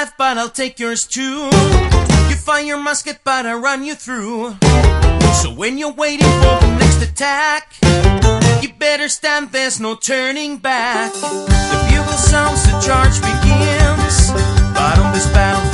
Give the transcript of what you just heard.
life, but I'll take yours too. You fire your musket, but I run you through. So when you're waiting for the next attack, you better stand, there's no turning back. The bugle sounds, the charge begins. But on this battlefield